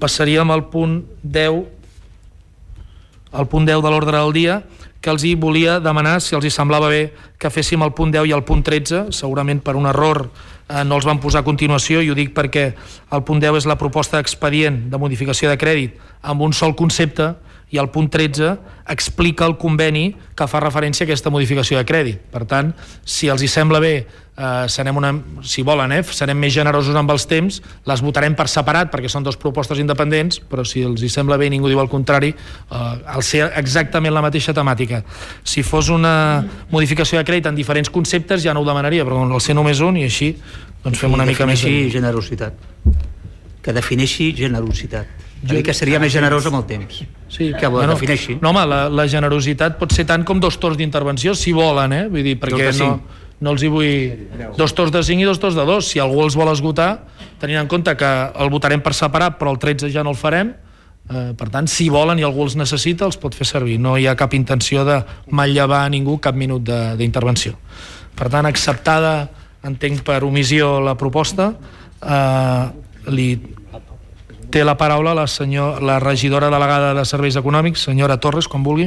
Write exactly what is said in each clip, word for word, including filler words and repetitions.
passaríem al punt deu, al punt deu de l'ordre del dia, que els hi volia demanar si els hi semblava bé que féssim el punt deu i el punt tretze. Segurament per un error eh, no els van posar a continuació, i ho dic perquè el punt deu és la proposta d'expedient de modificació de crèdit amb un sol concepte, i el punt tretze explica el conveni que fa referència a aquesta modificació de crèdit. Per tant, si els hi sembla bé, eh, serem una, si volen, eh, serem més generosos amb els temps, les votarem per separat perquè són dues propostes independents, però si els hi sembla bé i ningú diu el contrari, eh, al ser exactament la mateixa temàtica. Si fos una modificació de crèdit en diferents conceptes ja no ho demanaria, però al ser només un, i així doncs fem una mica més... Que defineixi generositat. Que defineixi generositat. Jo dic que seria més generós amb el temps. Sí, que ho bueno, defineixi. No, home, la, la generositat pot ser tant com dos torns d'intervenció, si volen, eh? Vull dir, perquè no, no els hi vull... Dos torns de cinc i dos torns de dos. Si algú els vol esgotar, tenint en compte que el votarem per separat, però el tretze ja no el farem, eh, per tant, si volen i algú els necessita, els pot fer servir. No hi ha cap intenció de manllevar a ningú cap minut d'intervenció. Per tant, acceptada, entenc per omissió la proposta, eh, li... té la paraula la, senyor, la regidora delegada de Serveis Econòmics, senyora Torres, quan vulgui.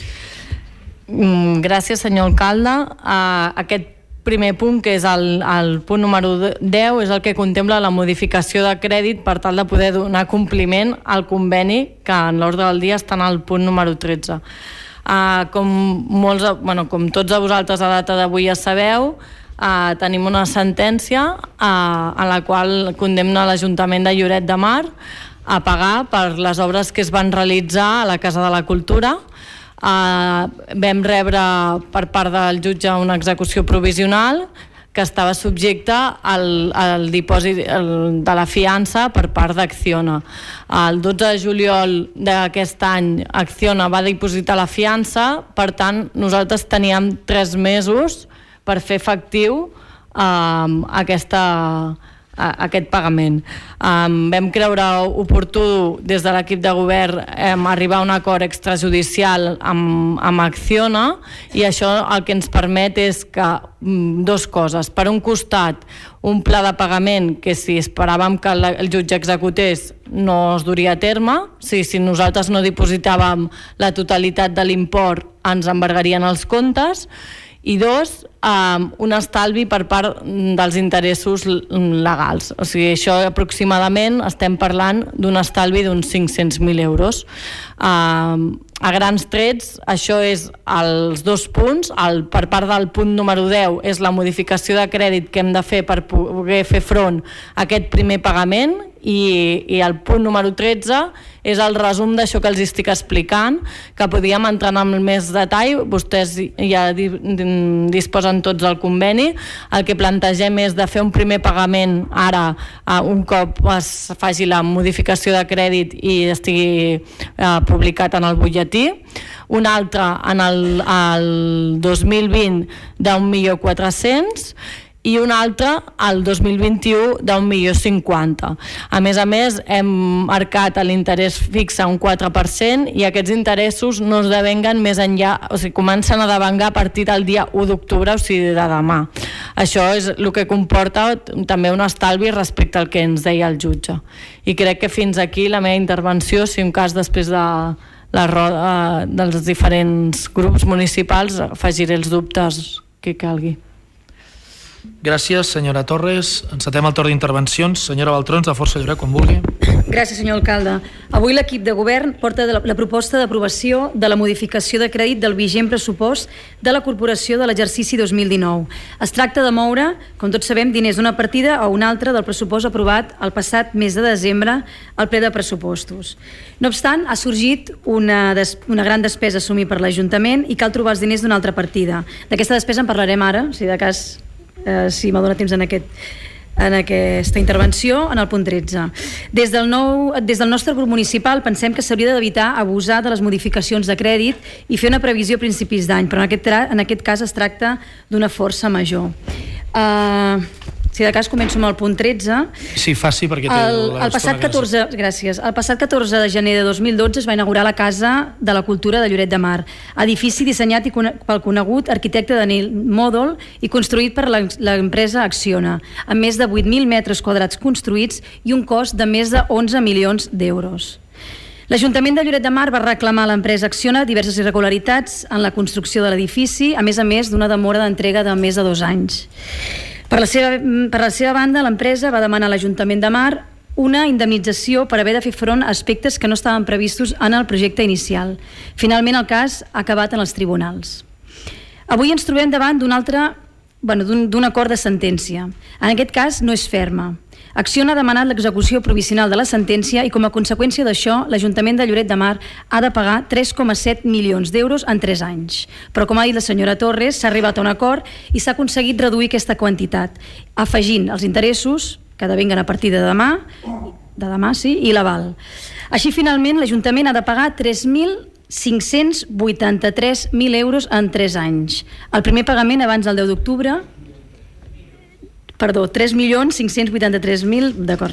Gràcies, senyor alcalde. Uh, aquest primer punt, que és el, el punt número deu, és el que contempla la modificació de crèdit per tal de poder donar compliment al conveni que en l'ordre del dia està en el punt número tretze. Uh, com, molts, bueno, com tots a vosaltres a data d'avui ja sabeu, Uh, tenim una sentència uh, en la qual condemna l'Ajuntament de Lloret de Mar a pagar per les obres que es van realitzar a la Casa de la Cultura. Uh, vam rebre per part del jutge una execució provisional que estava subjecte al, al dipòsit el, de la fiança per part d'Acciona. El dotze de juliol d'aquest any Acciona va dipositar la fiança, per tant nosaltres teníem tres mesos per fer efectiu um, aquesta, uh, aquest pagament. Um, vam creure oportú des de l'equip de govern um, arribar a un acord extrajudicial amb, amb Acciona, i això el que ens permet és que um, dos coses. Per un costat, un pla de pagament que si esperàvem que el, el jutge executés no es duria a terme, si, si nosaltres no dipositàvem la totalitat de l'import ens embargarien els comptes, i dos, um, un estalvi per part dels interessos legals. O sigui, això aproximadament estem parlant d'un estalvi d'uns cinc-cents mil euros. Um, a grans trets, això és els dos punts. El, per part del punt número deu és la modificació de crèdit que hem de fer per poder fer front a aquest primer pagament, i, i el punt número tretze és el resum d'això que els estic explicant, que podíem entrar en més detall. Vostès ja di, di, disposen tots del conveni. El que plantegem és de fer un primer pagament ara, uh, un cop es faci la modificació de crèdit i estigui uh, publicat en el butlletí, un altre en el, el dos mil vint d'un milió quatre-cents i un altre el dos mil vint-i-u d'un milió cinquanta. A més a més, hem marcat l'interès fix a un quatre per cent, i aquests interessos no es devenguen més enllà, o sigui, comencen a devengar a partir del dia u d'octubre, o sigui, de demà. Això és el que comporta també un estalvi respecte al que ens deia el jutge. I crec que fins aquí la meva intervenció, si un cas després de la roda dels diferents grups municipals afegiré els dubtes que calgui. Gràcies, senyora Torres. Encetem el torn d'intervencions. Senyora Baltrons, de Força Lloret, quan vulgui. Gràcies, senyor alcalde. Avui l'equip de govern porta la, la proposta d'aprovació de la modificació de crèdit del vigent pressupost de la Corporació de l'exercici dos mil dinou. Es tracta de moure, com tots sabem, diners d'una partida a una altra del pressupost aprovat el passat mes de desembre al ple de pressupostos. No obstant, ha sorgit una, des, una gran despesa a assumir per l'Ajuntament i cal trobar els diners d'una altra partida. D'aquesta despesa en parlarem ara, si de cas... Eh, si m'ha donat temps en, aquest, en aquesta intervenció, en el punt tretze. Des del, nou, des del nostre grup municipal pensem que s'hauria d'evitar abusar de les modificacions de crèdit i fer una previsió a principis d'any, però en aquest, en aquest cas es tracta d'una força major. Eh, Si de cas començo amb el punt tretze. Sí, faci perquè té el, el passat catorze, gràcies. El passat catorze de gener de dos mil dotze es va inaugurar la Casa de la Cultura de Lloret de Mar, edifici dissenyat i pel conegut arquitecte Daniel Mòdol i construït per l'empresa Acciona, amb més de vuit mil metres quadrats construïts i un cost de més de onze milions d'euros. L'Ajuntament de Lloret de Mar va reclamar a l'empresa Acciona diverses irregularitats en la construcció de l'edifici, a més a més d'una demora d'entrega de més de dos anys. Per la seva, per la seva banda, l'empresa va demanar a l'Ajuntament de Mar una indemnització per haver de fer front a aspectes que no estaven previstos en el projecte inicial. Finalment, el cas ha acabat en els tribunals. Avui ens trobem davant d'un altre, bueno, d'un acord de sentència. En aquest cas, no és ferma. Acciona ha demanat l'execució provisional de la sentència i com a conseqüència d'això l'Ajuntament de Lloret de Mar ha de pagar tres coma set milions d'euros en tres anys. Però com ha dit la senyora Torres, s'ha arribat a un acord i s'ha aconseguit reduir aquesta quantitat, afegint els interessos que devenguen a partir de demà, de demà sí, i l'aval. Així, finalment, l'Ajuntament ha de pagar tres mil cinc-cents vuitanta-tres mil euros en tres anys. El primer pagament abans del deu d'octubre... Perdó, tres milions cinc-cents vuitanta-tres mil, d'acord.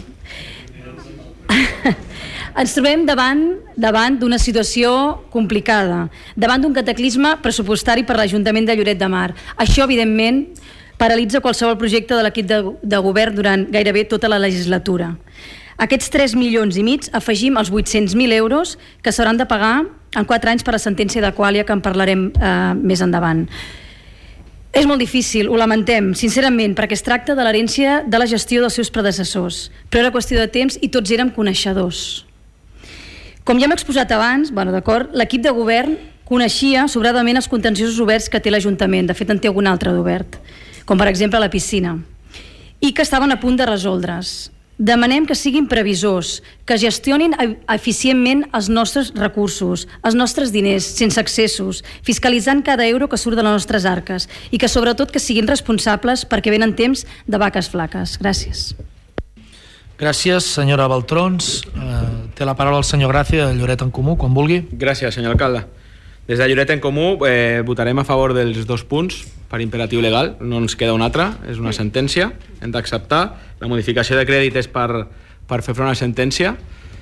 Ens trobem davant davant d'una situació complicada, davant d'un cataclisme pressupostari per l'Ajuntament de Lloret de Mar. Això, evidentment, paralitza qualsevol projecte de l'equip de, de govern durant gairebé tota la legislatura. Aquests tres milions i mig afegim els vuit-cents mil euros que s'hauran de pagar en quatre anys per la sentència d'Aquàlia, que en parlarem eh, més endavant. És molt difícil, ho lamentem, sincerament, perquè es tracta de l'herència de la gestió dels seus predecessors, però era qüestió de temps i tots érem coneixedors. Com ja hem exposat abans, bueno, d'acord, l'equip de govern coneixia sobradament els contenciosos oberts que té l'Ajuntament, de fet en té algun altre d'obert, com per exemple la piscina, i que estaven a punt de resoldre's. Demanem que siguin previsors, que gestionin eficientment els nostres recursos, els nostres diners, sense excessos, fiscalitzant cada euro que surt de les nostres arques i que sobretot que siguin responsables perquè venen temps de vaques flaques. Gràcies. Gràcies, senyora Baltrons. Uh, té la paraula el senyor Gràcia, de Lloret en Comú, quan vulgui. Gràcies, senyor alcalde. Des de Lloret en Comú eh, votarem a favor dels dos punts per imperatiu legal, no ens queda un altre, és una sentència, hem d'acceptar. La modificació de crèdit és per, per fer front a la sentència.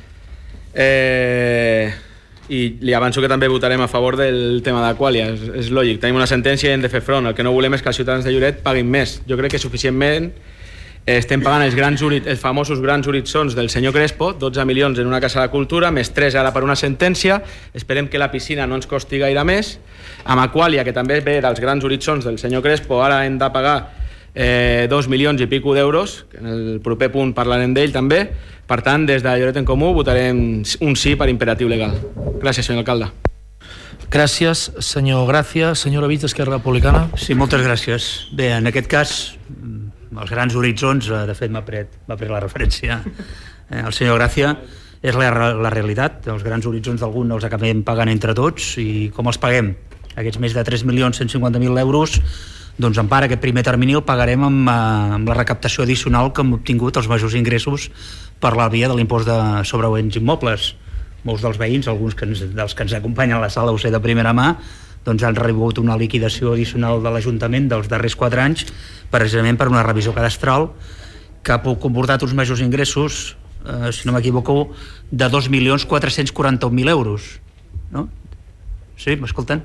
Eh, I li avanço que també votarem a favor del tema d'Aquàlia, és, és lògic, tenim una sentència i hem de fer front. El que no volem és que els ciutadans de Lloret paguin més. Jo crec que suficientment estem pagant els, grans, els famosos grans horitzons del senyor Crespo, dotze milions en una casa de cultura, més tres ara per una sentència. Esperem que la piscina no ens costi gaire més. Amb Aquàlia, que també ve dels grans horitzons del senyor Crespo, ara hem de pagar eh, dos milions i pico d'euros, que en el proper punt parlarem d'ell també. Per tant, des de Lloret en Comú votarem un sí per imperatiu legal. Gràcies, senyor alcalde. Gràcies, senyor Gràcia. Senyora Vits, Esquerra Republicana. Sí, moltes gràcies. Bé, en aquest cas, els grans horitzons, de fet m'ha pres, m'ha pres la referència eh, el senyor Gràcia, és la, la realitat. Els grans horitzons d'algun els acabem pagant entre tots, i com els paguem? Aquests més de tres milions cent cinquanta mil euros, doncs en part aquest primer termini el pagarem amb, amb la recaptació addicional que hem obtingut els majors ingressos per la via de l'impost de sobre béns immobles. Molts dels veïns, alguns que ens, dels que ens acompanyen a la sala, ho sé de primera mà, doncs han rebut una liquidació addicional de l'Ajuntament dels darrers quatre anys, precisament per una revisió cadastral que ha comportat uns majors ingressos, eh, si no m'equivoco, de dos milions quatre-cents quaranta-un mil euros. No? Sí, m'escolten?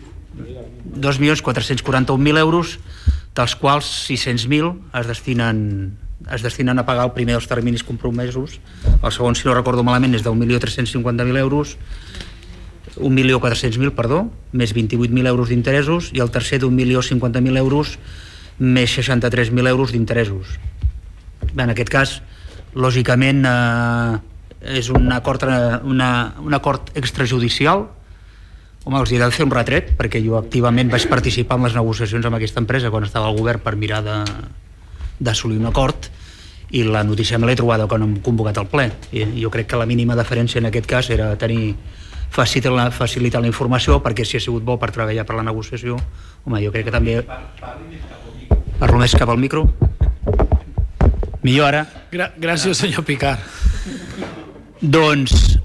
dos milions quatre-cents quaranta-un mil euros, dels quals sis-cents mil es destinen, es destinen a pagar el primer dels terminis compromesos, el segon, si no recordo malament, és d'un milió tres-cents cinquanta mil euros, un milió quatre-cents mil, perdó, més vint-i-vuit mil euros d'interessos, i el tercer d'un milió cinquanta mil euros, més seixanta-tres mil euros d'interessos. En aquest cas, lògicament, eh, és un acord, una, un acord extrajudicial. Home, els he de fer un retret, perquè jo activament vaig participar en les negociacions amb aquesta empresa quan estava al govern per mirar d'assolir un acord, i la notícia me l'he trobada quan hem convocat el ple. I jo crec que la mínima deferència en aquest cas era tenir facilitar la, facilitar la informació, perquè si ha sigut bo per treballar per la negociació, home, jo crec que també... Parlo més cap al micro? Millor ara? Gra Gràcies, senyor Picard. Doncs...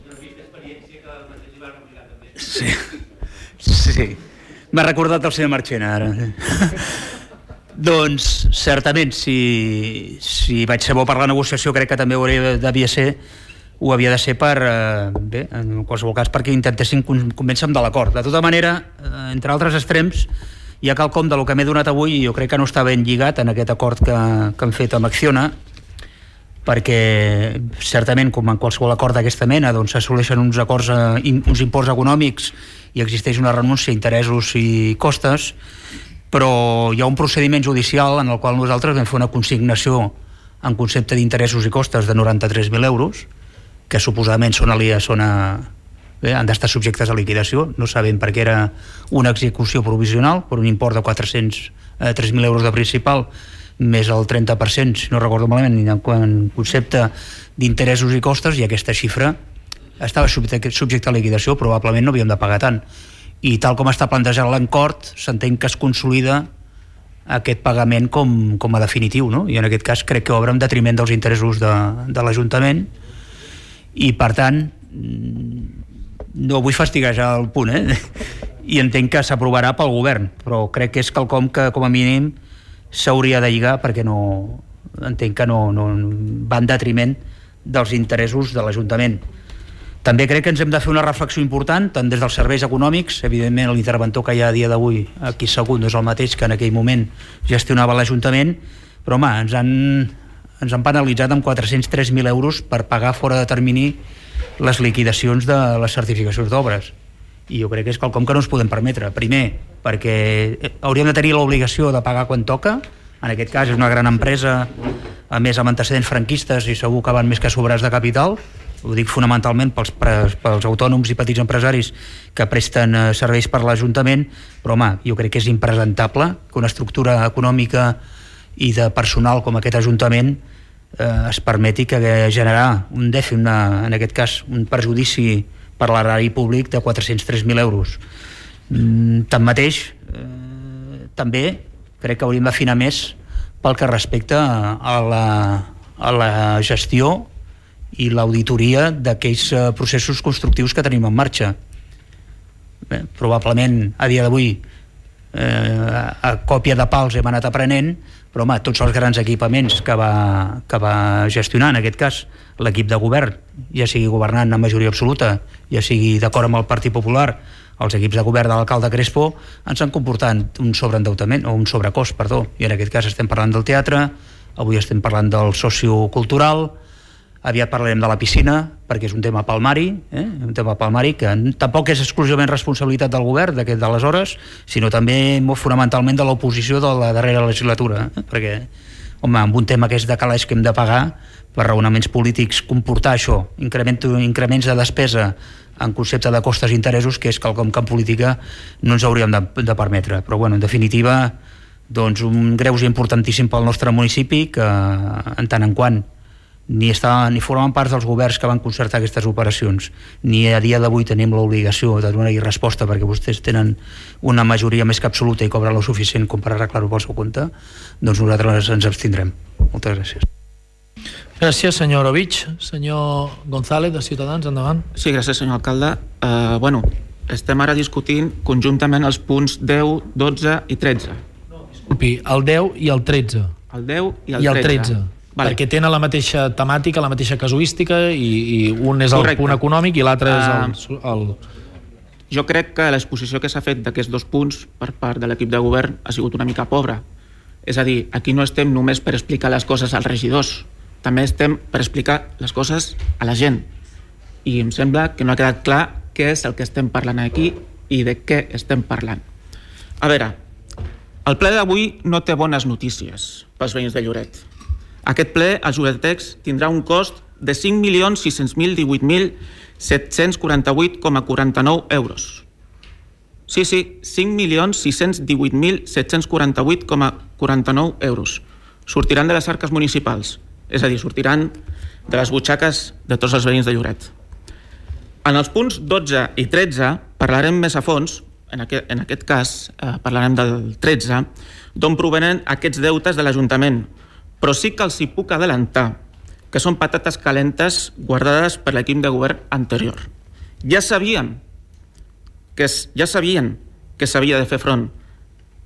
Sí, sí. M'ha recordat el senyor Marchena, ara. Doncs certament, si, si vaig ser bo per la negociació, crec que també ho hauria, devia ser, ho havia de ser per, eh, bé, en qualsevol cas, perquè intentessin convèncer-me de l'acord. De tota manera, eh, entre altres extrems, hi ha quelcom de lo que m'he donat avui i jo crec que no està ben lligat en aquest acord que, que han fet amb Acciona, perquè certament, com en qualsevol acord d'aquesta mena, doncs s'assoleixen uns acords, eh, uns imports econòmics i existeix una renúncia a interessos i costes, però hi ha un procediment judicial en el qual nosaltres vam fer una consignació en concepte d'interessos i costes de noranta-tres mil euros, que suposadament són, a, són a, bé, han d'estar subjectes a liquidació. No sabem per què era una execució provisional per un import de quatre-cents tres mil euros de principal més el trenta per cent, si no recordo malament, en concepte d'interessos i costes, i aquesta xifra estava subjecta a liquidació, probablement no havíem de pagar tant. I tal com està plantejat l'encort, s'entén que es consolida aquest pagament com, com a definitiu, no? I en aquest cas crec que obre en detriment dels interessos de, de l'Ajuntament, i per tant no vull fastiguejar el punt, eh? I entenc que s'aprovarà pel govern, però crec que és quelcom que com a mínim s'hauria de lligar, perquè no, entenc que no, no va en detriment dels interessos de l'Ajuntament. També crec que ens hem de fer una reflexió important, tant des dels serveis econòmics, evidentment l'interventor que hi ha a dia d'avui aquí Segundo és el mateix que en aquell moment gestionava l'Ajuntament, però home, ens han, ens han penalitzat amb quatre-cents tres mil euros per pagar fora de termini les liquidacions de les certificacions d'obres. I jo crec que és quelcom que no ens podem permetre. Primer, perquè hauríem de tenir l'obligació de pagar quan toca, en aquest cas és una gran empresa, a més amb antecedents franquistes i segur que van més que sobrats de capital. Ho dic fonamentalment pels, pels autònoms i petits empresaris que presten eh, serveis per l'Ajuntament, però home, jo crec que és impresentable que una estructura econòmica i de personal com aquest Ajuntament eh, es permeti que generar un dèficit, una, en aquest cas un perjudici per l'erari públic de quatre-cents tres mil euros. Mm, tanmateix, eh, també crec que hauríem d'afinar més pel que respecta a la, a la gestió i l'auditoria d'aquells processos constructius que tenim en marxa. Bé, probablement a dia d'avui eh, a còpia de pals hem anat aprenent, però home, tots els grans equipaments que va, que va gestionar, en aquest cas l'equip de govern, ja sigui governant en majoria absoluta, ja sigui d'acord amb el Partit Popular, els equips de govern de l'alcalde Crespo, ens han comportat un sobreendeutament, o un sobrecost, perdó, i en aquest cas estem parlant del teatre, avui estem parlant del sociocultural, aviat parlarem de la piscina, perquè és un tema palmari, eh? un tema palmari que tampoc és exclusivament responsabilitat del govern d'aquest d'aleshores, sinó també molt fonamentalment de l'oposició de la darrera legislatura, eh? perquè, home, amb un tema que és de calaix que hem de pagar, per raonaments polítics, comportar això, increments de despesa en concepte de costes i interessos, que és quelcom que en política no ens hauríem de, de permetre. Però, bueno, en definitiva, doncs un greuge importantíssim pel nostre municipi, que en tant en quant ni, està, ni formen part dels governs que van concertar aquestes operacions, ni a dia d'avui tenim l'obligació de donar-hi resposta perquè vostès tenen una majoria més que absoluta i cobren lo suficient com per arreglar-ho pel seu compte, doncs nosaltres ens abstindrem. Moltes gràcies. Gràcies, senyor Orovich. Senyor González, de Ciutadans, endavant. Sí, gràcies, senyor alcalde. Uh, bueno, estem ara discutint conjuntament els punts deu, dotze i tretze. No, disculpi, el deu i el tretze. El deu i el, I el tretze. tretze. Vale. Perquè tenen la mateixa temàtica, la mateixa casuística, i, i un és el Correcte. Punt econòmic i l'altre és el, el... Jo crec que l'exposició que s'ha fet d'aquests dos punts per part de l'equip de govern ha sigut una mica pobra. És a dir, aquí no estem només per explicar les coses als regidors, també estem per explicar les coses a la gent. I em sembla que no ha quedat clar què és el que estem parlant aquí i de què estem parlant. A veure, el ple d'avui no té bones notícies pels veïns de Lloret. Aquest ple, el Lloretex, tindrà un cost de cinc milions sis-cents divuit mil set-cents quaranta-vuit coma quaranta-nou euros. Sí, sí, cinc milions sis-cents divuit mil set-cents quaranta-vuit coma quaranta-nou euros. Sortiran de les arques municipals, és a dir, sortiran de les butxaques de tots els veïns de Lloret. En els punts dotze i tretze parlarem més a fons, en aquest, en aquest cas eh, parlarem del tretze, d'on provenen aquests deutes de l'Ajuntament, però sí que els hi puc adelantar que són patates calentes guardades per l'equip de govern anterior. Ja sabien que, ja sabien que s'havia de fer front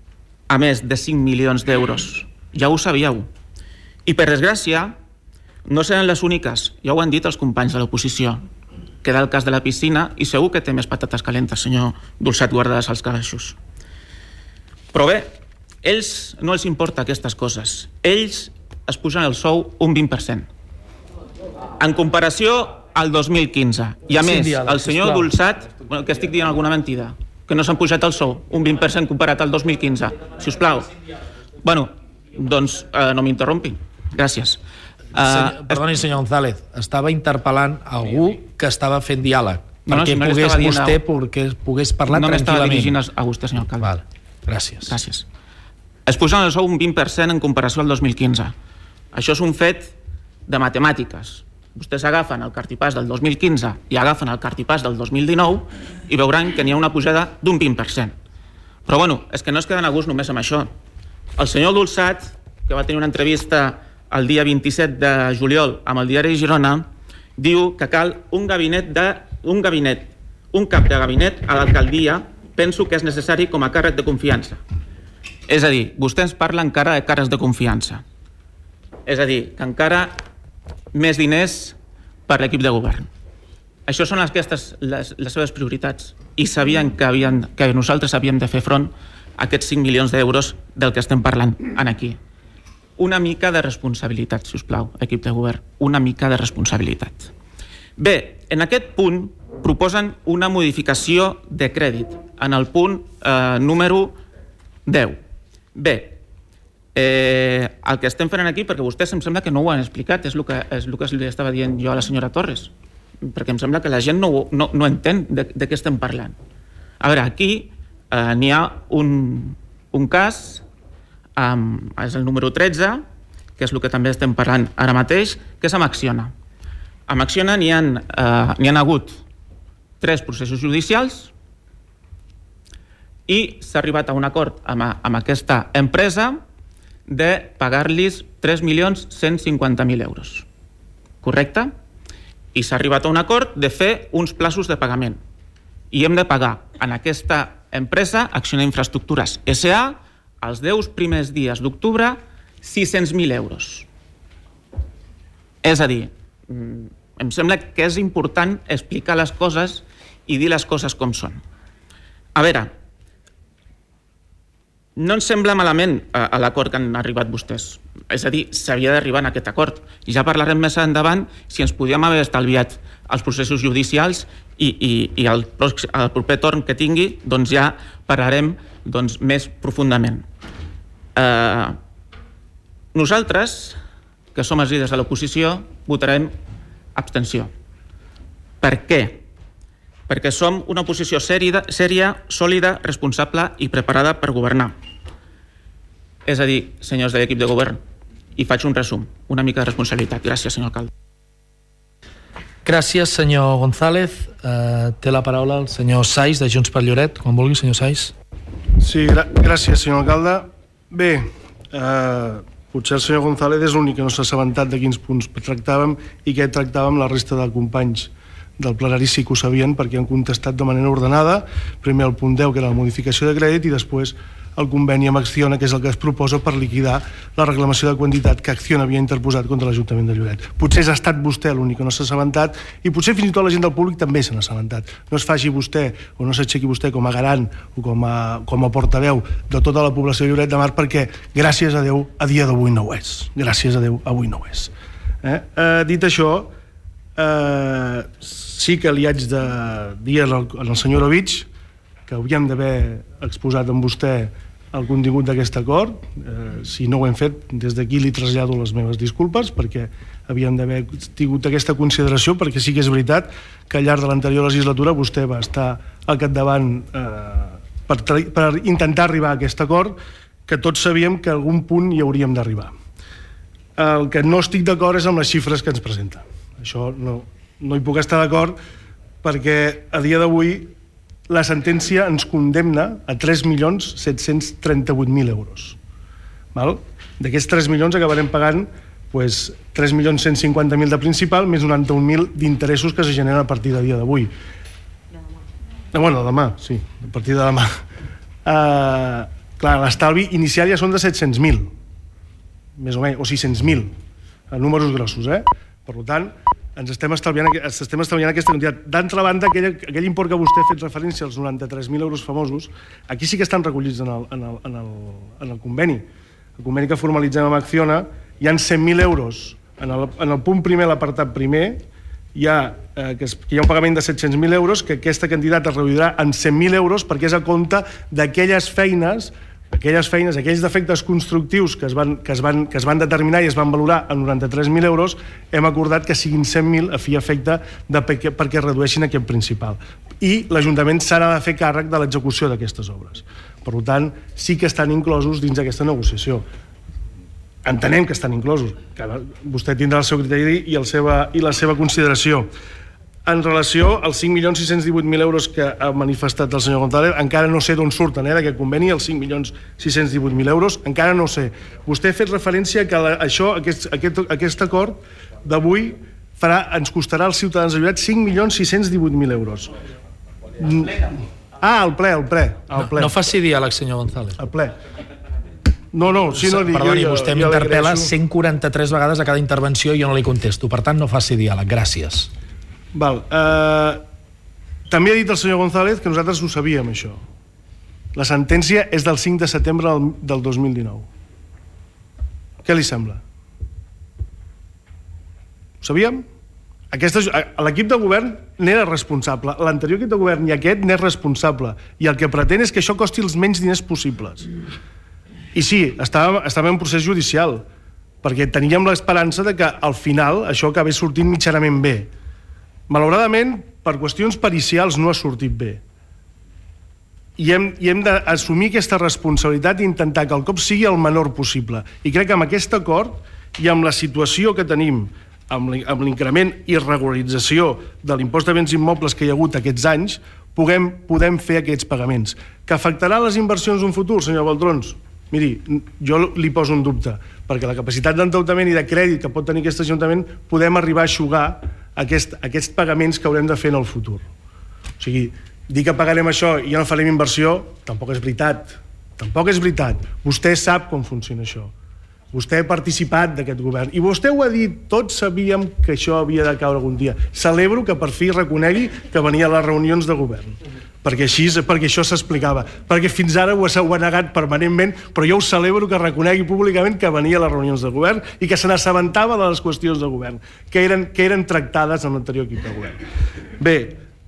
a més de cinc milions d'euros. Ja ho sabíeu. I per desgràcia, no seran les úniques, ja ho han dit els companys de l'oposició. Queda el cas de la piscina i segur que té més patates calentes, senyor Dolçat, guardades als calaixos. Però bé, ells no els importa aquestes coses. Ells es pugen el sou un vint per cent. En comparació al dos mil quinze. I a més, el senyor Dolçat, bueno, que estic dient alguna mentida, que no s'han pujat el sou un vint per cent comparat al dos mil quinze. Si us plau. Bueno, doncs eh, no m'interrompi. Gràcies. Senyor, perdoni, senyor González, estava interpel·lant algú que estava fent diàleg, no, perquè no, si no pogués vostè a... pogués, pogués parlar no tranquil·lament. No m'estava dirigint a vostè, senyor alcalde. Val. Gràcies. Gràcies. Es pugen el sou un vint per cent en comparació al dos mil quinze. Això és un fet de matemàtiques. Vostès agafen el cartipàs del dos mil quinze i agafen el cartipàs del dos mil dinou i veuran que n'hi ha una pujada d'un vint per cent. Però bueno, és que no es queden a gust només amb això. El senyor Dolçat, que va tenir una entrevista el dia vint-i-set de juliol amb el diari Girona, diu que cal un gabinet de, un gabinet, un cap de gabinet a l'alcaldia, penso que és necessari com a càrrec de confiança. És a dir, vostè ens parla encara de càrrecs de confiança. És a dir, que encara més diners per l'equip de govern. Això són aquestes les, les seves prioritats i sabien que, havien, que nosaltres havíem de fer front a aquests cinc milions d'euros del que estem parlant aquí. Una mica de responsabilitat, si us plau, equip de govern. Una mica de responsabilitat. Bé, en aquest punt proposen una modificació de crèdit, en el punt eh, número deu. Bé, eh, el que estem fent aquí, perquè vostès em sembla que no ho han explicat, és el que, és el que li estava dient jo a la senyora Torres, perquè em sembla que la gent no, no, no entén de, de què estem parlant. A veure, aquí eh, n'hi ha un, un cas... Um, és el número tretze, que és el que també estem parlant ara mateix, que és amb Acciona. Amb Acciona n'hi ha, uh, n'hi ha hagut tres processos judicials i s'ha arribat a un acord amb, amb aquesta empresa de pagar-los tres milions cent cinquanta mil euros. Correcte? I s'ha arribat a un acord de fer uns plaços de pagament. I hem de pagar en aquesta empresa, Acciona Infraestructures S A, els deu primers dies d'octubre, sis-cents mil euros. És a dir, em sembla que és important explicar les coses i dir les coses com són. A veure, no ens sembla malament a, a l'acord que han arribat vostès. És a dir, s'havia d'arribar en aquest acord. I ja parlarem més endavant si ens podíem haver estalviat els processos judicials i, i, i el, el proper torn que tingui, doncs ja parlarem doncs, més profundament. Eh, nosaltres, que som els líders de l'oposició, votarem abstenció. Per què? Perquè som una oposició sèria, sèria, sòlida, responsable i preparada per governar. És a dir, senyors de l'equip de govern, i faig un resum, una mica de responsabilitat. Gràcies, senyor alcalde. Gràcies, senyor González. Uh, té la paraula el senyor Saiz, de Junts per Lloret. Com vulgui, senyor Saiz. Sí, gràcies, senyor alcalde. Bé, eh, potser el senyor González és l'únic que no s'ha assabentat de quins punts tractàvem i què tractàvem la resta de companys del plenari sí que ho sabien perquè han contestat de manera ordenada, primer el punt deu, que era la modificació de crèdit, i després el conveni amb Acciona, que és el que es proposa per liquidar la reclamació de quantitat que Acciona havia interposat contra l'Ajuntament de Lloret. Potser ha estat vostè l'únic que no s'ha assabentat i potser fins i tot la gent del públic també s'ha assabentat. No es faci vostè o no s'aixequi vostè com a garant o com a, com a portaveu de tota la població de Lloret de Mar, perquè gràcies a Déu a dia d'avui no ho és. Gràcies a Déu avui no ho és. Eh? Eh, dit això, eh, sí que li haig de dir al, al senyor Ovich que hauríem d'haver exposat amb vostè el contingut d'aquest acord. Eh, si no ho hem fet, des d'aquí li trasllado les meves disculpes, perquè havíem d'haver tingut aquesta consideració, perquè sí que és veritat que al llarg de l'anterior legislatura vostè va estar al capdavant eh, per, per intentar arribar a aquest acord, que tots sabíem que a algun punt hi hauríem d'arribar. El que no estic d'acord és amb les xifres que ens presenta. Això no, no hi puc estar d'acord, perquè a dia d'avui la sentència ens condemna a tres milions set-cents trenta-vuit mil euros. D'aquests tres milions acabarem pagant pues, tres milions cent cinquanta mil de principal més noranta-un mil d'interessos que se generen a partir de dia d'avui. No, bueno, demà, sí, a partir de demà. Uh, Clar, l'estalvi inicial ja són de set-cents mil, més o menys, o sis-cents mil, en números grossos, eh? Per tant, ens estem estalviant, ens estem estalviant aquesta quantitat. D'altra banda, aquell, aquell import que vostè ha fet referència, als noranta-tres mil euros famosos, aquí sí que estan recollits en el, en el, en el, en el conveni. El conveni que formalitzem amb Acciona, hi ha cent mil euros. En el, en el punt primer, l'apartat primer, hi ha, eh, que, es, que hi ha un pagament de set-cents mil euros, que aquesta quantitat es reduirà en cent mil euros perquè és a compte d'aquelles feines aquelles feines, aquells defectes constructius que es, van, que, es van, que es van determinar i es van valorar en noranta-tres mil euros, hem acordat que siguin cent mil a fi i efecte de perquè, perquè redueixin aquest principal. I l'Ajuntament s'ha de fer càrrec de l'execució d'aquestes obres. Per tant, sí que estan inclosos dins d'aquesta negociació. Entenem que estan inclosos, que vostè tindrà el seu criteri i, el seva, i la seva consideració. En relació als cinc milions sis-cents divuit mil euros que ha manifestat el senyor González, encara no sé d'on surten, eh, d'aquest conveni, els cinc milions sis-cents divuit mil euros, encara no sé. Vostè ha fet referència que la, això, aquest, aquest, aquest acord d'avui farà, ens costarà als ciutadans de Lloret cinc milions sis-cents divuit mil euros. Ah, el ple, el ple. El ple. No, no faci diàleg, senyor González. El ple. No, no, si no... Perdoni, jo, vostè m'interpel·la cent quaranta-tres vegades a cada intervenció i jo no li contesto. Per tant, no faci diàleg. Gràcies. Val. Uh, també ha dit el senyor González que nosaltres ho sabíem, això. La sentència és del cinc de setembre del dos mil dinou. Què li sembla? Ho sabíem? L'equip de govern n'era responsable. L'anterior equip de govern i aquest n'és responsable. I el que pretén és que això costi els menys diners possibles. I sí, estàvem, estàvem en procés judicial, perquè teníem l'esperança de que al final això acabés sortint mitjanament bé. Malauradament, per qüestions pericials no ha sortit bé. I hem, i hem d'assumir aquesta responsabilitat i intentar que el cop sigui el menor possible. I crec que amb aquest acord i amb la situació que tenim, amb l'increment i regularització de l'impost de béns immobles que hi ha hagut aquests anys, puguem, podem fer aquests pagaments. Que afectarà les inversions d'un futur, senyor Baltrons? Miri, jo li poso un dubte, perquè la capacitat d'endeutament i de crèdit que pot tenir aquest Ajuntament podem arribar a eixugar aquest, aquests pagaments que haurem de fer en el futur. O sigui, dir que pagarem això i ja no farem inversió, tampoc és veritat. Tampoc és veritat. Vostè sap com funciona això. Vostè ha participat d'aquest govern. I vostè ho ha dit, tots sabíem que això havia de caure algun dia. Celebro que per fi reconegui que venia a les reunions de govern. Perquè, així, perquè això s'explicava. Perquè fins ara ho ha negat permanentment, però jo ho celebro que reconegui públicament que venia a les reunions de govern i que se n'assabentava de les qüestions de govern, que eren, que eren tractades en l'anterior equip de govern. Bé,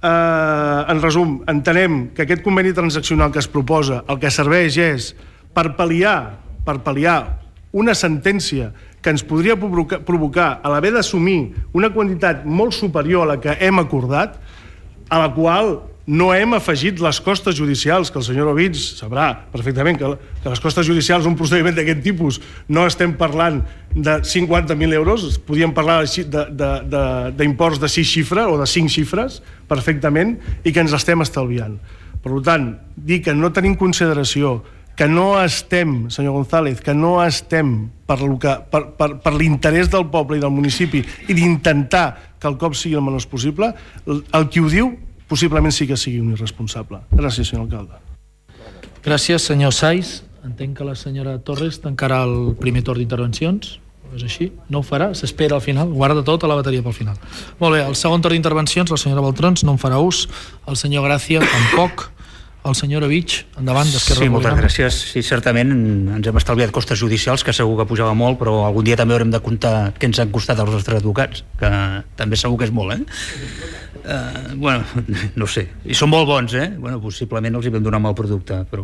eh, en resum, entenem que aquest conveni transaccional que es proposa el que serveix és per pal·liar, per pal·liar una sentència que ens podria provocar, provocar a l'haver d'assumir una quantitat molt superior a la que hem acordat, a la qual no hem afegit les costes judicials, que el senyor Ovits sabrà perfectament que, que les costes judicials d'un procediment d'aquest tipus no estem parlant de cinquanta mil euros, podíem parlar d'imports de, de, de sis xifres o de cinc xifres perfectament i que ens estem estalviant. Per tant, dir que no tenim consideració, que no estem, senyor González, que no estem per, per, per, per l'interès del poble i del municipi i d'intentar que el cop sigui el menor possible, el, el qui ho diu possiblement sí que sigui un irresponsable. Gràcies, senyor alcalde. Gràcies, senyor Saiz. Entenc que la senyora Torres tancarà el primer torn d'intervencions. És així? No ho farà? S'espera al final? Guarda tota la bateria pel final. Molt bé, el segon torn d'intervencions, la senyora Baltrons no en farà ús, el senyor Gràcia tampoc, el senyor Ovich, endavant, d'Esquerra Sí, moltes Republicana. gràcies. Sí, certament ens hem estalviat costes judicials, que segur que pujava molt, però algun dia també haurem de comptar què ens han costat els nostres advocats, que també segur que és molt, eh? Uh, bueno, no sé, i són molt bons, eh? Bueno, possiblement els hi vam donar mal producte, però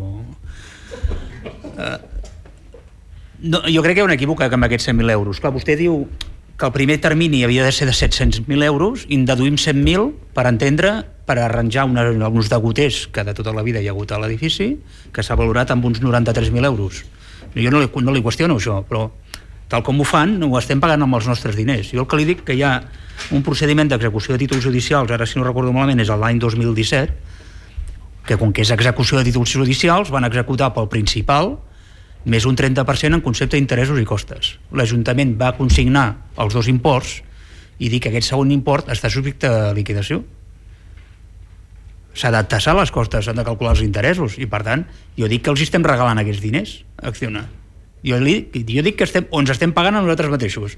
uh, no, jo crec que hi ha un equívoc amb aquests cent mil euros. Clar, vostè diu que el primer termini havia de ser de set-cents mil euros i en deduïm cent mil per entendre, per arranjar una, uns degoters que de tota la vida hi ha hagut a l'edifici, que s'ha valorat amb uns noranta-tres mil euros. Jo no li, no li qüestiono això, però tal com ho fan, ho estem pagant amb els nostres diners. Jo el que li dic que hi ha un procediment d'execució de títols judicials, ara si no recordo malament és l'any dos mil disset, que com que és execució de títols judicials van executar pel principal més un trenta per cent en concepte d'interessos i costes. L'Ajuntament va consignar els dos imports i dir que aquest segon import està subjecte a liquidació. s'ha de tassar les costes, s'han de calcular els interessos, i per tant, jo dic que els estem regalant aquests diners a Acciona. Jo, li, jo dic que estem, ens estem pagant a nosaltres mateixos.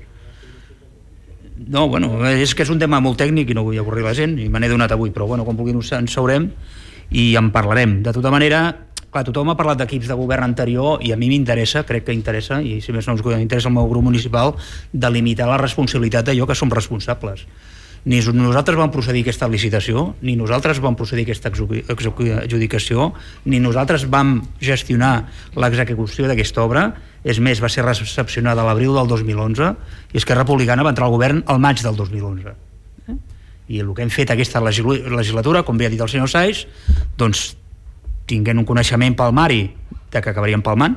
No, bueno, és que és un tema molt tècnic i no vull avorrir la gent, i me n'he donat avui, però bueno, quan vulguin ens saurem i en parlarem. De tota manera, clar, tothom ha parlat d'equips de govern anterior i a mi m'interessa, crec que interessa, i si més no us interessa el meu grup municipal, delimitar la responsabilitat d'allò que som responsables. Ni nosaltres vam procedir a aquesta licitació, ni nosaltres vam procedir a aquesta adjudicació, ni nosaltres vam gestionar l'execució d'aquesta obra. És més, va ser recepcionada a l'abril del dos mil onze i Esquerra Republicana va entrar al govern al maig del dos mil onze. I el que hem fet aquesta legislatura, com bé ha dit el senyor Sais, doncs tinguent un coneixement palmari de que acabaríem palmant,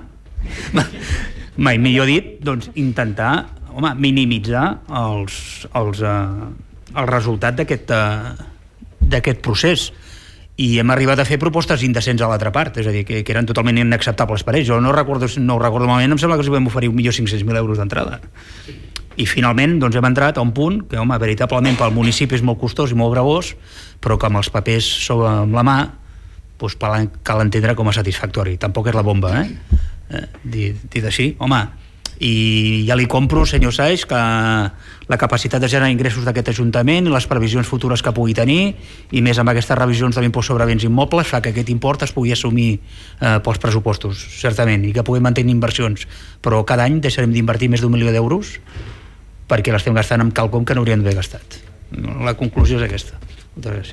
mai millor dit, doncs intentar, home, minimitzar els, els, eh, el resultat d'aquest uh, d'aquest procés, i hem arribat a fer propostes indecents a l'altra part, és a dir, que, que eren totalment inacceptables per ells. Jo no recordo, no ho recordo malament, em sembla que els vam oferir un milió cinc-cents mil euros d'entrada, i finalment doncs, hem entrat a un punt que, home, veritablement pel municipi és molt costós i molt bravós, però que amb els papers sobre amb la mà doncs, cal entendre com a satisfactori. Tampoc és la bomba, eh? eh dit, dit així, home, i ja li compro, senyor Sais, que la capacitat de generar ingressos d'aquest Ajuntament i les previsions futures que pugui tenir, i més amb aquestes revisions de l'impost sobre béns immobles, fa que aquest import es pugui assumir eh, pels pressupostos, certament, i que puguem mantenir inversions, però cada any deixarem d'invertir més d'un milió d'euros perquè l'estem gastant amb quelcom que no hauríem d'haver gastat. La conclusió és aquesta. Moltes gràcies.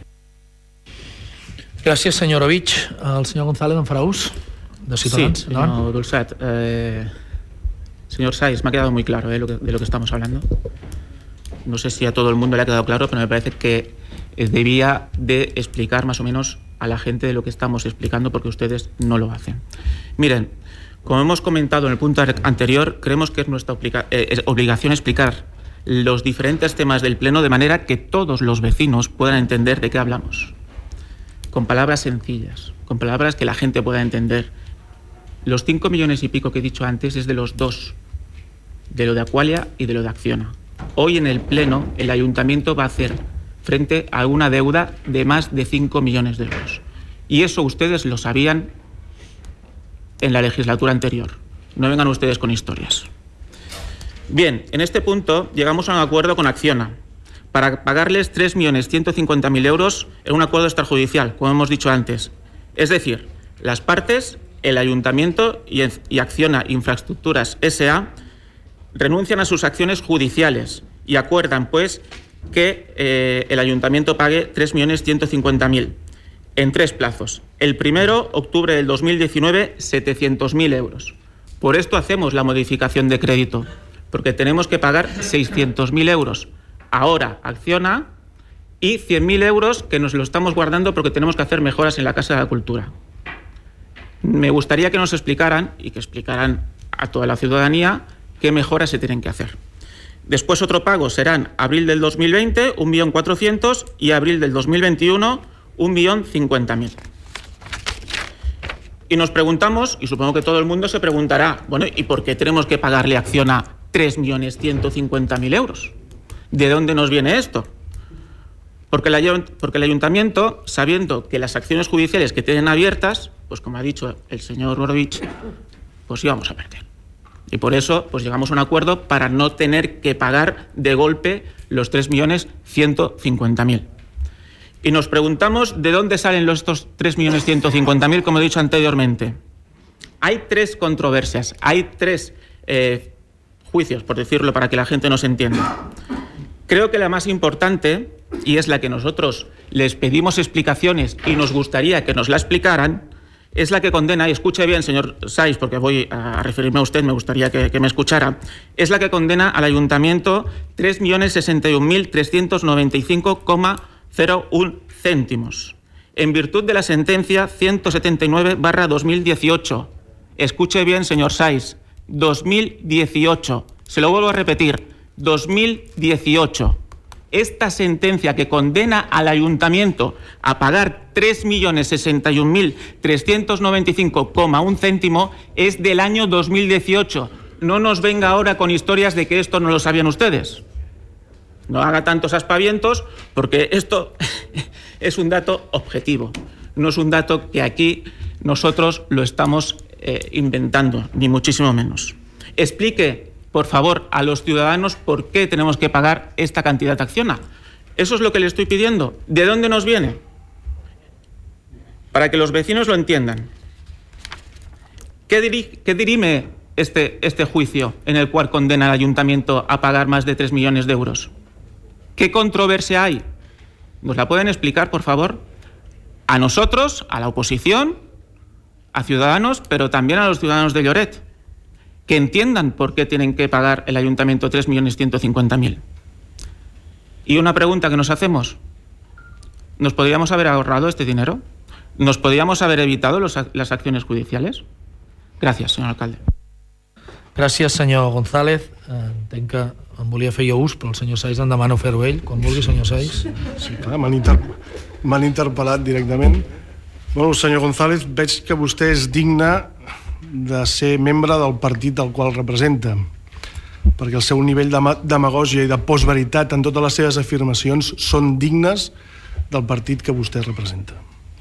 Gràcies, senyor Ovich. El senyor González en farà ús de Ciutadans. Sí, senyor Dolçat. Eh... Señor Sais, me ha quedado muy claro ¿eh? lo que, de lo que estamos hablando. No sé si a todo el mundo le ha quedado claro, pero me parece que debía de explicar más o menos a la gente de lo que estamos explicando, porque ustedes no lo hacen. Miren, como hemos comentado en el punto anterior, creemos que es nuestra eh, obligación explicar los diferentes temas del Pleno de manera que todos los vecinos puedan entender de qué hablamos. Con palabras sencillas, con palabras que la gente pueda entender. Los cinco millones y pico que he dicho antes es de los dos, de lo de Aqualia y de lo de Acciona. Hoy en el Pleno el Ayuntamiento va a hacer frente a una deuda de más de cinco millones de euros. Y eso ustedes lo sabían en la legislatura anterior. No vengan ustedes con historias. Bien, en este punto llegamos a un acuerdo con Acciona para pagarles tres millones ciento cincuenta mil euros en un acuerdo extrajudicial, como hemos dicho antes. Es decir, las partes, el Ayuntamiento y Acciona Infraestructuras S A renuncian a sus acciones judiciales y acuerdan, pues, que eh, el Ayuntamiento pague tres millones ciento cincuenta mil en tres plazos. El primero, octubre del dos mil diecinueve, setecientos mil euros. Por esto hacemos la modificación de crédito, porque tenemos que pagar seiscientos mil euros ahora Acciona y cien mil euros que nos lo estamos guardando porque tenemos que hacer mejoras en la Casa de la Cultura. Me gustaría que nos explicaran, y que explicaran a toda la ciudadanía, qué mejoras se tienen que hacer. Después otro pago serán abril del dos mil veinte, un millón cuatrocientos, y abril del dos mil veintiuno, un millón cincuenta mil. Y nos preguntamos, y supongo que todo el mundo se preguntará, bueno, ¿y por qué tenemos que pagarle a Acciona tres millones ciento cincuenta mil euros? ¿De dónde nos viene esto? Porque el, porque el Ayuntamiento, sabiendo que las acciones judiciales que tienen abiertas, pues como ha dicho el señor Borovich, pues íbamos a perder. Y por eso pues llegamos a un acuerdo para no tener que pagar de golpe los tres millones ciento cincuenta mil. Y nos preguntamos de dónde salen los, estos tres millones ciento cincuenta mil, como he dicho anteriormente. Hay tres controversias, hay tres eh, juicios, por decirlo, para que la gente nos entienda. Creo que la más importante, y es la que nosotros les pedimos explicaciones y nos gustaría que nos la explicaran, es la que condena, y escuche bien, señor Sais, porque voy a referirme a usted, me gustaría que, que me escuchara, es la que condena al Ayuntamiento tres millones sesenta y un mil trescientos noventa y cinco coma cero uno céntimos, en virtud de la sentencia ciento setenta y nueve barra dos mil dieciocho. Escuche bien, señor Sais, dos mil dieciocho, se lo vuelvo a repetir, dos mil dieciocho. Esta sentencia que condena al Ayuntamiento a pagar tres millones sesenta y un mil trescientos noventa y cinco coma uno céntimo es del año dos mil dieciocho. No nos venga ahora con historias de que esto no lo sabían ustedes. No haga tantos aspavientos, porque esto Es un dato objetivo, no es un dato que aquí nosotros lo estamos eh, inventando, ni muchísimo menos. Explique, por favor, a los ciudadanos por qué tenemos que pagar esta cantidad de Acciona. Eso es lo que le estoy pidiendo. ¿De dónde nos viene? Para que los vecinos lo entiendan. ¿Qué, diri- qué dirime este, este juicio en el cual condena al ayuntamiento a pagar más de tres millones de euros? ¿Qué controversia hay? ¿Nos la pueden explicar, por favor? A nosotros, a la oposición, a Ciudadanos, pero también a los ciudadanos de Lloret, que entiendan por qué tienen que pagar el ayuntamiento tres millones ciento cincuenta mil. Y una pregunta que nos hacemos, ¿nos podríamos haber ahorrado este dinero? ¿Nos podríamos haber evitado los, las acciones judiciales? Gràcies, senyor alcalde. Gràcies, senyor González. Entenc que en volia fer jo ús, però el senyor Saiz en demano fer-ho ell. Quan vulgui, senyor Saiz. Sí, clar, m'han inter... interpel·lat directament. Bueno, senyor González, veig que vostè és digne de ser membre del partit del qual representa, perquè el seu nivell de demagògia i de postveritat en totes les seves afirmacions són dignes del partit que vostè representa.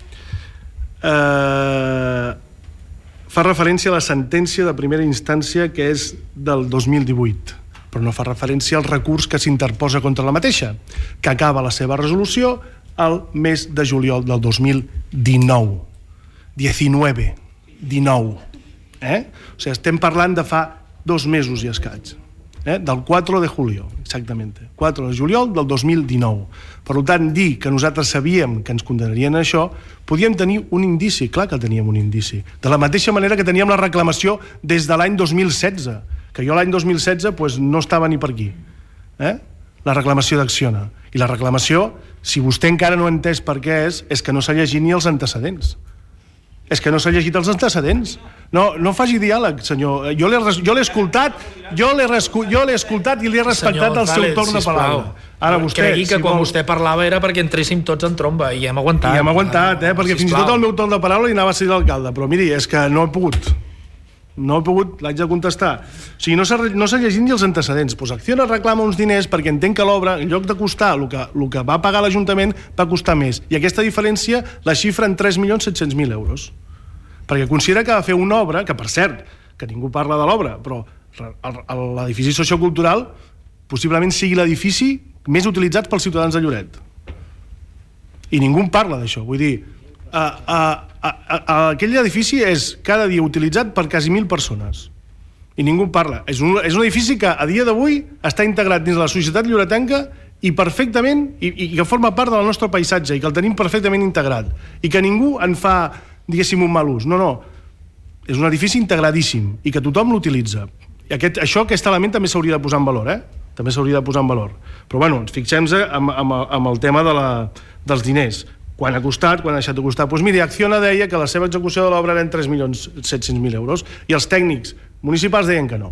Eh... Fa referència a la sentència de primera instància que és del dos mil divuit, però no fa referència al recurs que s'interposa contra la mateixa, que acaba la seva resolució el mes de juliol del dos mil dinou. diecinueve, dinou. Eh? O sigui, estem parlant de fa dos mesos i escaig. Eh? Del quatre de julio, exactament. quatre de juliol del dos mil dinou. Per tant, dir que nosaltres sabíem que ens condenarien a això, podíem tenir un indici, clar que teníem un indici. De la mateixa manera que teníem la reclamació des de l'any dos mil setze, que jo l'any dos mil setze pues, no estava ni per aquí. Eh? La reclamació d'Acciona. I la reclamació, si vostè encara no ha entès per què és, és que no s'ha llegit ni els antecedents. És que no s'ha llegit els antecedents. No, no faci diàleg, senyor. Jo l'he, jo l'he escoltat, jo l'he, jo l'he escoltat i li he respectat el seu torn de paraula. Ara vostè, cregui que si quan vol... vostè parlava era perquè entréssim tots en tromba i hem aguantat. I hem aguantat, eh? Perquè fins i tot el meu torn de paraula li anava a ser l'alcalde. Però miri, és que no he pogut. No he pogut, l'haig de contestar. O sigui, no s'ha no llegit ni els antecedents. Pues Acciona reclama uns diners perquè entén que l'obra, en lloc de costar el que, el que va pagar l'Ajuntament, va costar més. I aquesta diferència la xifra en tres milions set-cents mil euros. Perquè considera que va fer una obra, que per cert, que ningú parla de l'obra, però l'edifici sociocultural possiblement sigui l'edifici més utilitzat pels ciutadans de Lloret. I ningú en parla d'això. Vull dir, a, a, a, a, aquell edifici és cada dia utilitzat per quasi mil persones. I ningú en parla. És un, és un edifici que a dia d'avui està integrat dins de la societat lloretenca i perfectament, i, i que forma part del nostre paisatge i que el tenim perfectament integrat. I que ningú en fa, diguéssim, un mal ús. No, no. És un edifici integradíssim i que tothom l'utilitza. I aquest, això, aquest element també s'hauria de posar en valor, eh? També s'hauria de posar en valor. Però, bueno, ens fixem-nos amb, amb, amb el tema de la, dels diners. Quan ha costat, quan ha deixat de costar. Doncs miri, Acciona deia que la seva execució de l'obra eren tres milions set-cents mil euros i els tècnics municipals deien que no.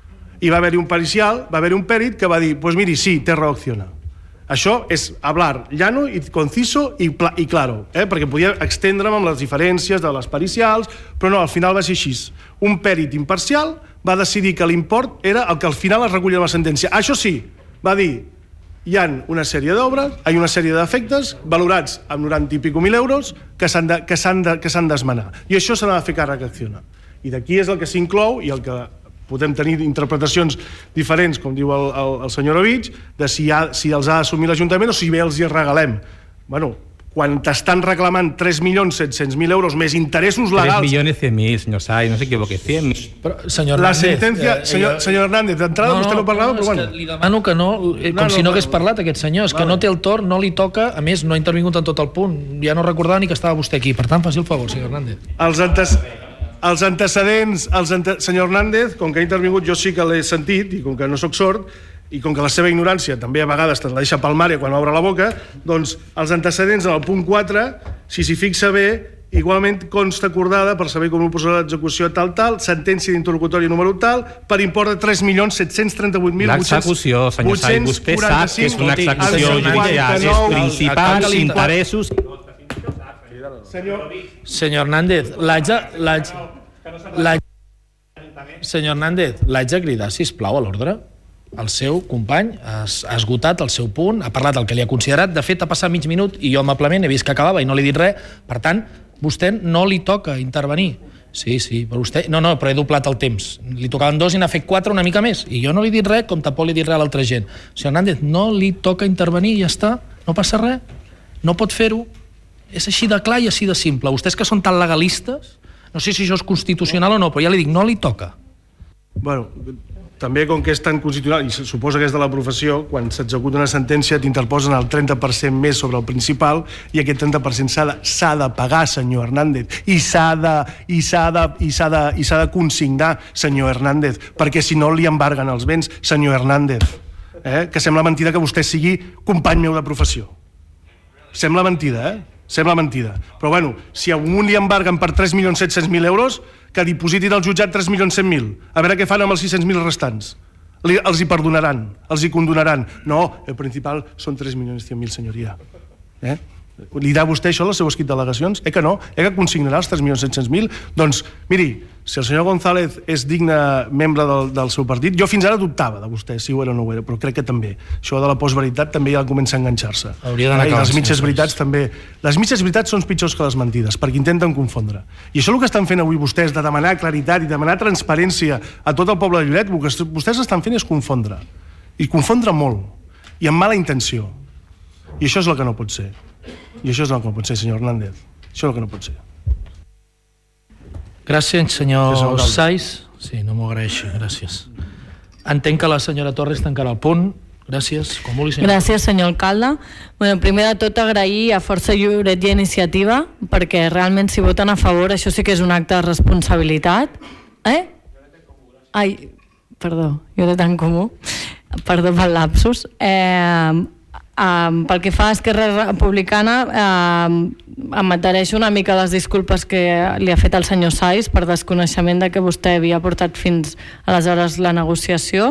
I va haver-hi un pericial, va haver-hi un pèrit que va dir, doncs miri, sí, té raó Acciona. Això és hablar llano i conciso i, i claro, eh? Perquè podia extendre'm amb les diferències de les pericials, però no, al final va ser així. Un pèrit imparcial va decidir que l'import era el que al final es recollia en la sentència. Això sí, va dir, hi ha una sèrie d'obres, hi ha una sèrie d'efectes valorats amb noranta i pico mil euros que s'han de, que s'han de, que s'han d'esmenar. I això se n'ha de fer càrrec Acciona. I d'aquí és el que s'inclou i el que podem tenir interpretacions diferents, com diu el, el, el senyor Ovich, de si, ha, si els ha d'assumir l'Ajuntament o si bé els hi regalem. Bueno, quan t'estan reclamant tres milions set-cents mil euros més interessos legals... tres millones cien mil, senyor Saiz, no s'equivoque, cien mil. Però, senyor la Hernández... Sentència, eh, senyor, senyor Hernández, d'entrada no, no, vostè no parlava, no, però bueno... Li demano que no, eh, com no, si no, no hagués parlat aquest senyor, és vale. Que no té el torn, no li toca, a més no ha intervingut en tot el punt, ja no recordava ni que estava vostè aquí, per tant faci el favor, senyor Hernández. Els antes... Els antecedents, els ante... senyor Hernández, com que ha intervingut jo sí que l'he sentit, i com que no sóc sord, i com que la seva ignorància també a vegades te la deixa palmària quan obre la boca, doncs els antecedents en el punt quatre, si s'hi fixa bé, igualment consta acordada per saber com ho posarà l'execució tal, tal, sentència d'interlocutori número tal, per import de tres milions set-cents trenta-vuit mil vuit-cents l'execució, senyor Saiz, vostè sap que és una execució judicial, els principals interessos... Senyor, senyor Hernández, l'haig de... Senyor Hernández, l'haig de cridar, sisplau, a l'ordre? el seu company ha esgotat el seu punt, ha parlat el que li ha considerat, de fet ha passat mig minut i jo amablement he vist que acabava i no li he dit res, per tant, vostè no li toca intervenir. Sí, sí, però vostè... No, no, però he doblat el temps. Li tocaven dos i n'ha fet quatre, una mica més. I jo no li he dit res, com tampoc li he dit res a l'altra gent. Senyor Hernández, no li toca intervenir i ja està, no passa res. No pot fer-ho. És així de clar i així de simple. Vostès que són tan legalistes, no sé si això és constitucional o no, però ja li dic, no li toca. Bueno, també com que és tan constitucional, i suposa que és de la professió, quan s'executa una sentència t'interposen el trenta per cent més sobre el principal i aquest trenta per cent s'ha de, s'ha de pagar, senyor Hernández, i s'ha de, i s'ha de, i s'ha de, i s'ha de consignar, senyor Hernández, perquè si no li embarguen els béns, senyor Hernández. Eh? Que sembla mentida que vostè sigui company meu de professió. Sembla mentida, eh? Sembla mentida. Però bueno, si a un li embarguen per tres milions set-cents mil euros, que dipositin al jutjat tres milions cent mil. A veure què fan amb els sis-cents mil restants. Li, els hi perdonaran, els hi condonaran. No, el principal són tres milions cent mil, senyoria. Eh? Li dirà vostè això a les seues d'al·legacions? Eh que no? Eh que consignarà els tres milions set-cents mil? Doncs, miri, si el senyor González és digne membre del, del seu partit, jo fins ara dubtava de vostè, si ho era o no ho era, però crec que també. Això de la postveritat també ja comença a enganxar-se. Hauria d'anar eh? I les mitges veritats també. Les mitges veritats són pitjors que les mentides, perquè intenten confondre. I això és el que estan fent avui vostès, de demanar claritat i demanar transparència a tot el poble de Lloret, el que vostès estan fent és confondre. I confondre molt. I amb mala intenció. I això és el que no pot ser. I això és el que no pot ser, senyor Hernández. Això és el que no pot ser. Gràcies, senyor Saiz. Sí, no m'ho agraeixi, gràcies. Entenc que la senyora Torres tancarà el punt. Gràcies, com vulgui, senyor. Gràcies, senyor alcalde. Bueno, primer de tot, agrair a Força Lloret i a Iniciativa, perquè realment si voten a favor, això sí que és un acte de responsabilitat. Eh? Ai, perdó, Lloret en Comú. Perdó pel lapsus. Eh... Um, pel que fa a Esquerra Republicana, um, em adhereixo una mica a les disculpes que li ha fet el senyor Saiz per desconeixement de que vostè havia portat fins aleshores la negociació,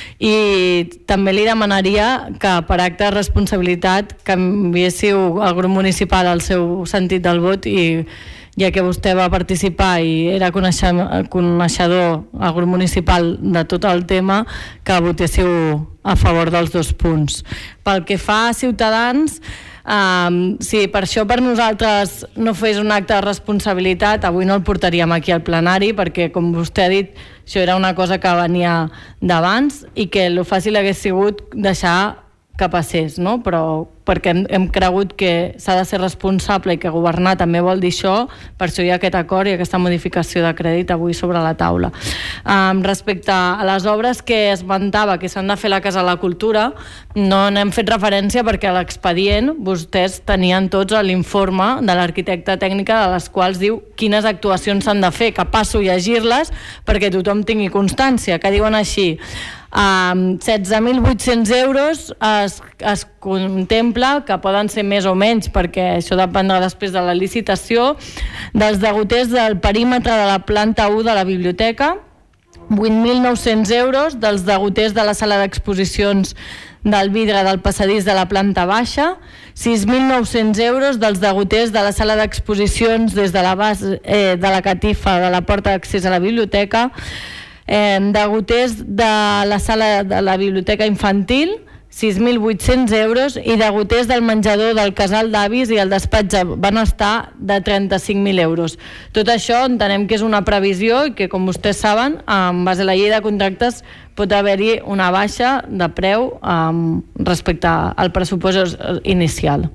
i també li demanaria que per acte de responsabilitat canviéssiu el grup municipal al seu sentit del vot, i ja que vostè va participar i era coneixedor al grup municipal de tot el tema, que votéssiu a favor dels dos punts. Pel que fa a Ciutadans, um, si per això per nosaltres no fes un acte de responsabilitat, avui no el portaríem aquí al plenari, perquè, com vostè ha dit, això era una cosa que venia d'abans i que el fàcil hagués sigut deixar que passés, no? Però perquè hem, hem cregut que s'ha de ser responsable i que governar també vol dir això, per això hi ha aquest acord i aquesta modificació de crèdit avui sobre la taula. Um, respecte a les obres que esmentava que s'han de fer a la Casa de la Cultura, no n'hem fet referència perquè a l'expedient vostès tenien tots l'informe de l'arquitecta tècnica, de les quals diu quines actuacions s'han de fer, que passo a llegir-les perquè tothom tingui constància, que diuen així: Um, setze mil vuit-cents euros es, es contempla que poden ser més o menys, perquè això dependrà després de la licitació, dels degoters del perímetre de la planta u de la biblioteca, vuit mil nou-cents euros dels degoters de la sala d'exposicions del vidre del passadís de la planta baixa, sis mil nou-cents euros dels degoters de la sala d'exposicions des de la base eh, de la catifa de la porta d'accés a la biblioteca, Eh, degoters de la sala de la biblioteca infantil, sis mil vuit-cents euros, i degoters del menjador del casal d'avis i el despatx de benestar de trenta-cinc mil euros. Tot això entenem que és una previsió i que, com vostès saben, en base a la llei de contractes pot haver-hi una baixa de preu um, respecte al pressupost inicial.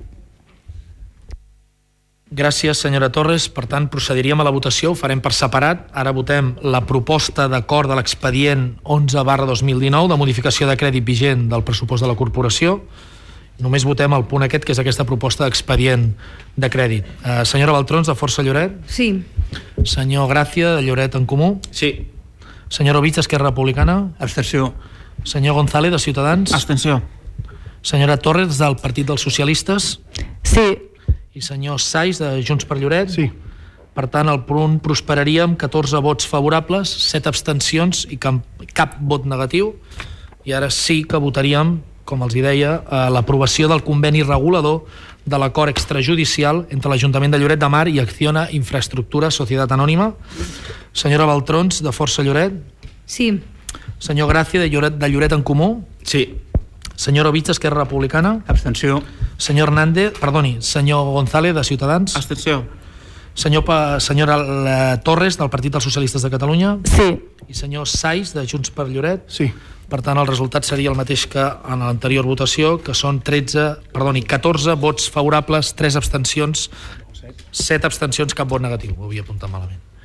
Gràcies, senyora Torres. Per tant, procediríem a la votació, ho farem per separat. Ara votem la proposta d'acord de l'expedient onze barra dos mil dinou de modificació de crèdit vigent del pressupost de la corporació. Només votem el punt aquest, que és aquesta proposta d'expedient de crèdit. Uh, senyora Baltrons, de Força Lloret? Sí. Senyor Gràcia, de Lloret en Comú? Sí. Senyor Ovich, Esquerra Republicana? Abstenció. Senyor González, de Ciutadans? Abstenció. Senyora Torres, del Partit dels Socialistes? Sí. I senyor Saiz, de Junts per Lloret? Sí. Per tant, el punt prosperaria amb catorze vots favorables, set abstencions i cap, cap vot negatiu. I ara sí que votaríem, com els hi deia, l'aprovació del conveni regulador de l'acord extrajudicial entre l'Ajuntament de Lloret de Mar i Acciona Infraestructura Societat Anònima. Senyora Baltrons, de Força Lloret? Sí. Senyor Gràcia, de Lloret, de Lloret en Comú. Sí. Senyor Ovitz, Esquerra Republicana. Abstenció. Senyor Hernández, perdoni, senyor González, de Ciutadans. Abstenció. Senyor pa, senyora Torres, del Partit dels Socialistes de Catalunya. Sí. I senyor Saiz, de Junts per Lloret. Sí. Per tant, el resultat seria el mateix que en l'anterior votació, que són tretze, perdoni, catorze vots favorables, tres abstencions, set abstencions, cap vot negatiu. Ho havia apuntat malament.